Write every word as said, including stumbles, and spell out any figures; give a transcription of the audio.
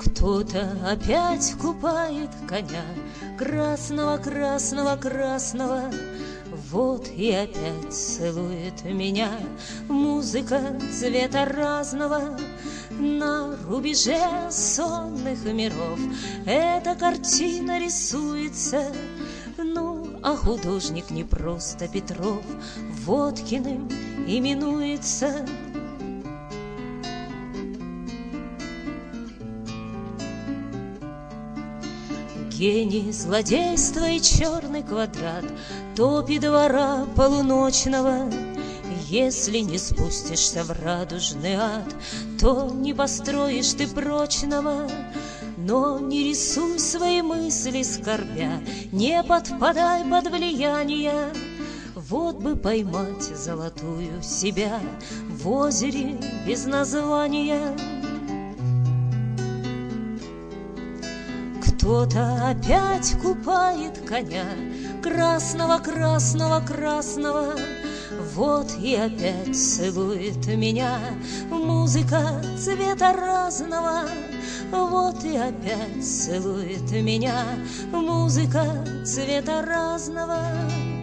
Кто-то опять купает коня, красного, красного, красного. Вот и опять целует меня музыка цвета разного. На рубеже сонных миров эта картина рисуется. Ну, а художник не просто Петров, Водкиным именуется. Гений злодейства и черный квадрат топит двора полуночного. Если не спустишься в радужный ад, то не построишь ты прочного. Но не рисуй свои мысли скорбя, не подпадай под влияние. Вот бы поймать золотую себя в озере без названия. Кто-то опять купает коня, красного, красного, красного. Вот и опять целует меня музыка цвета разного. Вот и опять целует меня музыка цвета разного.